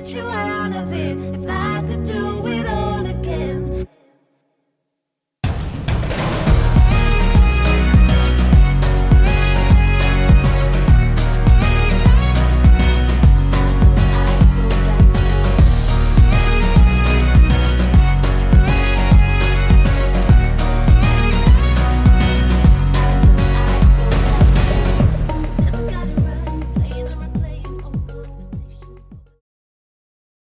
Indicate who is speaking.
Speaker 1: get you out of it. If I could do